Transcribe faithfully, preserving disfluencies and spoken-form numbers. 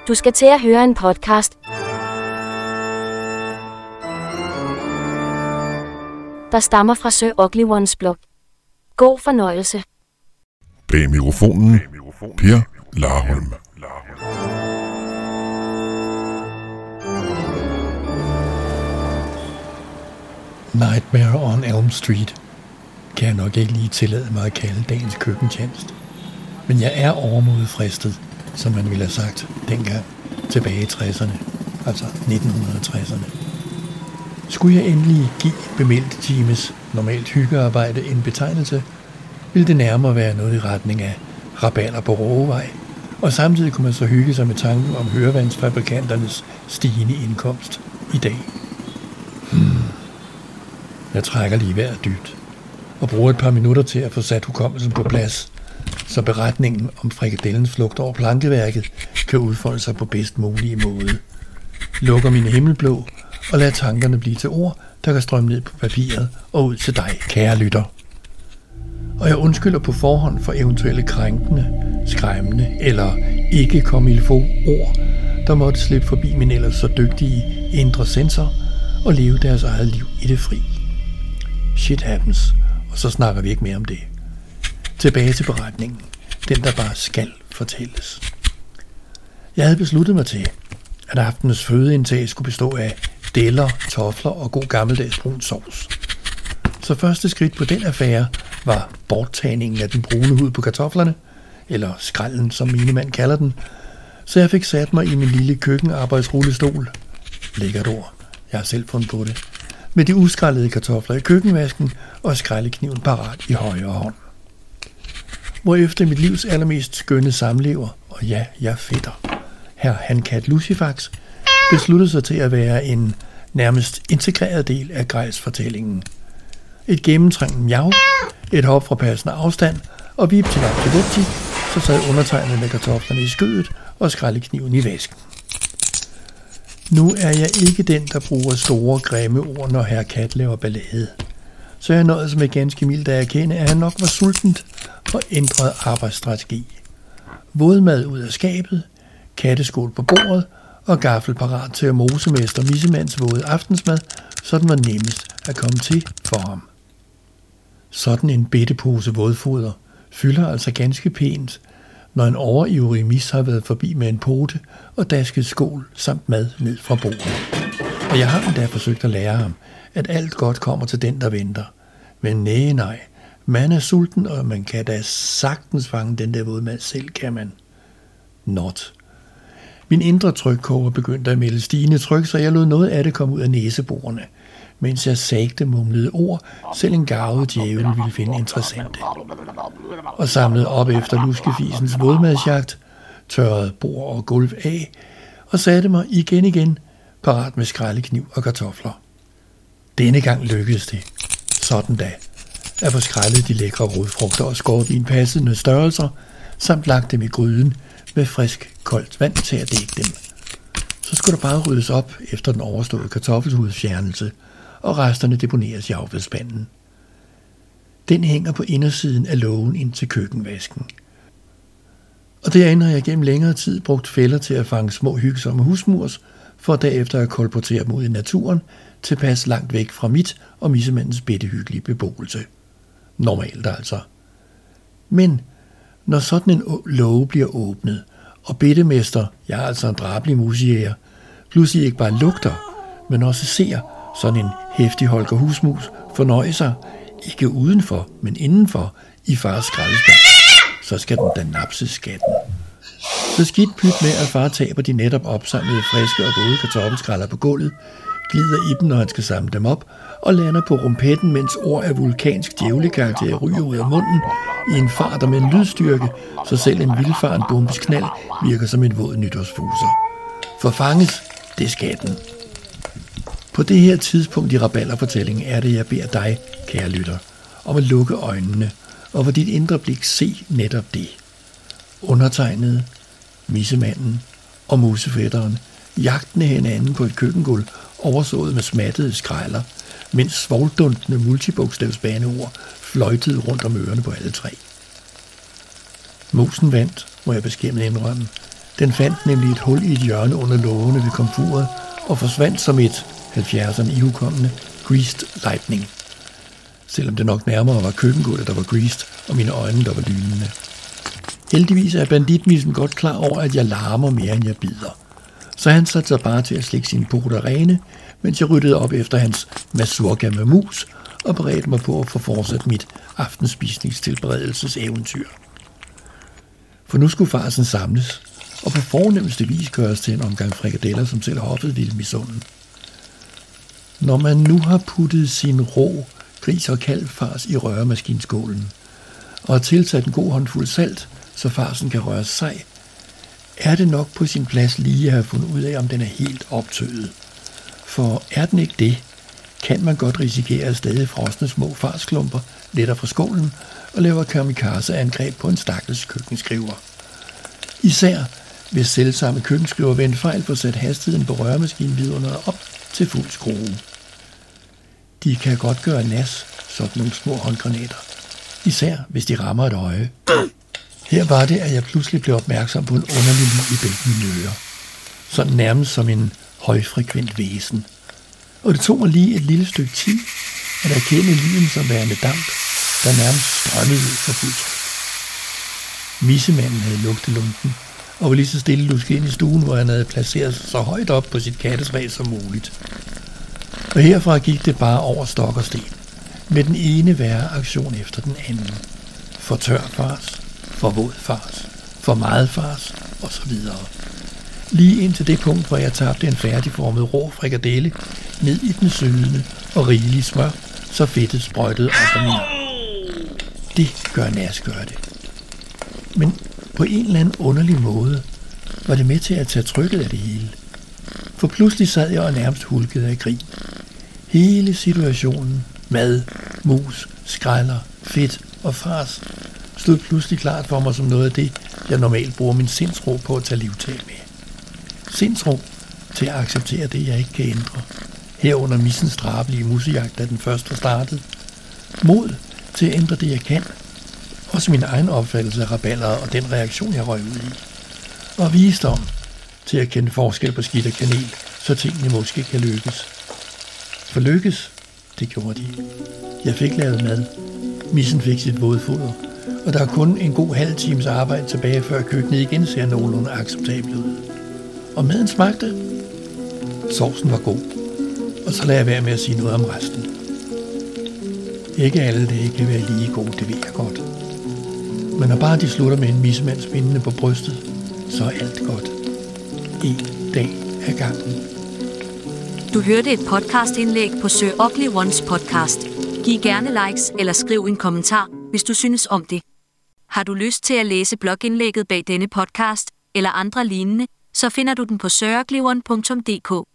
Du skal til at høre en podcast. Der stammer fra Sir Ugly Ones blog. God fornøjelse. Bag mikrofonen, Per Larholm. Nightmare on Elm Street kan jeg nok ikke lige tillade mig at kalde dagens køkkentjeneste. Men jeg er overmodet fristet, som man ville have sagt dengang tilbage i tresserne, altså nitten tresserne. Skulle jeg endelig give bemeldte times normalt hyggearbejde en betegnelse, ville det nærmere være noget i retning af raballer på Rågevej, og samtidig kunne man så hygge sig med tanken om hørevandsfabrikanternes stigende indkomst i dag. Hmm. Jeg trækker lige vejret dybt og bruger et par minutter til at få sat hukommelsen på plads, så beretningen om frikadellens flugt over plankeværket kan udfolde sig på bedst mulige måde. Lukker mine himmelblå og lader tankerne blive til ord, der kan strømme ned på papiret og ud til dig, kære lytter. Og jeg undskylder på forhånd for eventuelle krænkende, skræmmende eller ikke komilfo ord, der måtte slippe forbi min ellers så dygtige indre sensor og leve deres eget liv i det fri. Shit happens, og så snakker vi ikke mere om det. Tilbage til beretningen, den der bare skal fortælles. Jeg havde besluttet mig til, at aftenens fødeindtag skulle bestå af deller, tofler og god gammeldags brun sovs. Så første skridt på den affære var borttagningen af den brune hud på kartoflerne, eller skralden, som mine mand kalder den, så jeg fik sat mig i min lille køkkenarbejdsrullestol. Lækkert ord, jeg har selv fundet på det. Med de uskrællede kartofler i køkkenvasken og skraldekniven parat i højre hånd. Hvorefter mit livs allermest skønne samlever, og ja, jeg fætter, herr Hankat Lucifax, besluttede sig til at være en nærmest integreret del af grejsfortællingen. Et gennemtrængende miau, et hop fra passende afstand, og vip til vap til vupti, så sad undertegnet med kartoflerne i skødet og skraldekniven i vasken. Nu er jeg ikke den, der bruger store, grimme ord, når herr Kat laver ballade. Så jeg nåede som et ganske mildt at erkende, at han nok var sultent og ændrede arbejdsstrategi. Vådmad ud af skabet, katteskål på bordet og gaffel parat til at mose mester Missemands våde aftensmad, så den var nemmest at komme til for ham. Sådan en bittepose vådfoder fylder altså ganske pænt, når en overivrig mis har været forbi med en pote og dasket skål samt mad ned fra bordet. Og jeg har endda forsøgt at lære ham, at alt godt kommer til den, der venter. Men næh, nej, man er sulten, og man kan da sagtens fange den der vådmad selv, kan man. Not. Min indre trykkoger begyndte at melde stigende tryk, så jeg lod noget af det komme ud af næseborene, mens jeg sagte mumlede ord, selv en garvet djævel ville finde interessante. Og samlede op efter luskefisens vådmadsjagt, tørrede bord og gulv af, og satte mig igen igen, parat med skraldekniv og kartofler. Denne gang lykkedes det, sådan da, at få skrællet de lækre rodfrugter og skåret i en passende størrelser, samt lagt dem i gryden med frisk, koldt vand til at dække dem. Så skulle der bare ryddes op efter den overståede kartoffelhudsfjernelse, og resterne deponeres i affaldsspanden. Den hænger på indersiden af lågen ind til køkkenvasken. Og derinde har jeg gennem længere tid brugt fælder til at fange små hyggsomme husmurs, for derefter at kolportere dem ud i naturen, tilpas langt væk fra mit og missemandens bittehyggelige beboelse. Normalt altså. Men når sådan en låge bliver åbnet, og bittemester, jeg er altså en drabelig musejæger, pludselig ikke bare lugter, men også ser sådan en heftig Holger Husmus fornøje sig, ikke udenfor, men indenfor, i fars skraldespand, så skal den da napse skatten. Så skidt pyt med, at far taber de netop opsamlede friske og gode kartoffelskralder på gulvet, glider i dem, når han skal samle dem op, og lander på rumpetten, mens ord af vulkansk djævlekarakter ryger ud af munden i en fart og med en lydstyrke, så selv en vildfaren bombes knald virker som en våd nytårsfuser. For fanges, det er skatten. På det her tidspunkt i rabalderfortællingen er det, jeg beder dig, kære lytter, om at lukke øjnene, og for dit indre blik se netop det. Undertegnede, missemanden og musefætteren jagtende hinanden på et køkkengulv, oversået med smattede skrejler, mens svovldundende multibogstavsbaneord fløjtede rundt om ørerne på alle tre. Musen vandt, må jeg beskæmmet indrømme, Den fandt nemlig et hul i et hjørne under lågene ved komfuret og forsvandt som et halvfjerdserne ihukommende greased lightning. Selvom det nok nærmere var køkkengulvet, der var greased, og mine øjne, der var lynende. Heldigvis er banditmissen godt klar over, at jeg larmer mere, end jeg bider. Så han satte sig bare til at slikke sine poter rene, mens jeg ryddede op efter hans mazurka med mus og beredte mig på at få fortsat mit aftenspisningstilberedelseseventyr. For nu skulle farsen samles, og på fornemmeste vis gøres til en omgang frikadeller, som selv hoffet ville misunde. Når man nu har puttet sin rå gris- og kalvfars i røremaskinskålen, og har tilsat en god håndfuld salt, så farsen kan røres sej, er det nok på sin plads lige at have fundet ud af, om den er helt optøet. For er den ikke det, kan man godt risikere at stadig frosne små farsklumper letter fra skålen og laver kamikaze-angreb på en stakkels køkkenskriver. Især hvis selvsamme køkkenskriver ved en fejl får sat hastigheden på røremaskinen op til fuld skrue. De kan godt gøre nas, sådan nogle små håndgranater. Især hvis de rammer et øje. Her var det, at jeg pludselig blev opmærksom på en underlig lyd i begge mine ører. Sådan nærmest som en højfrekvent væsen. Og det tog mig lige et lille stykke tid at erkende lyden som værende damp, der nærmest strømmede ud fra fuldt. Missemanden havde lugtet lunken og var lige så stille lusket ind i stuen, hvor han havde placeret sig så højt op på sit kattesræs som muligt. Og herfra gik det bare over stok og sten, med den ene værre aktion efter den anden. For tør fars, for våd fars, for meget fars, og så videre. Lige ind til det punkt, hvor jeg tabte en færdigformet rå frikadelle ned i den sødende og rigelige smør, så fedtet sprøjtede op af min. Det gør nas, gør det. Men på en eller anden underlig måde var det med til at tage trykket af det hele. For pludselig sad jeg og nærmest hulkede af grin. Hele situationen, mad, mus, skralder, fedt og fars, stod pludselig klart for mig som noget af det, jeg normalt bruger min sindsro på at tage livtag med. Sindsro til at acceptere det, jeg ikke kan ændre. Herunder missens drabelige musejagt, da den først var startet. Mod til at ændre det, jeg kan. Også min egen opfattelse af raballer og den reaktion, jeg røg ud i. Og visdom til at kende forskel på skidt og kanel, så tingene måske kan lykkes. For lykkes, det gjorde de. Jeg fik lavet mad. Missen fik sit vådfoder. Og der er kun en god halv times arbejde tilbage, før køkkenet igen ser nogenlunde acceptabelt ud. Og maden smagte. Sovsen var god. Og så lader jeg være med at sige noget om resten. Ikke alle dage kan være lige gode, det ved jeg godt. Men når bare de slutter med en missemand spændende på brystet, så er alt godt. En dag ad gangen. Du hørte et podcastindlæg på Sir Ugly Ones podcast. Giv gerne likes eller skriv en kommentar, hvis du synes om det. Har du lyst til at læse blogindlægget bag denne podcast eller andre lignende, så finder du den på sir ugly one punktum d k.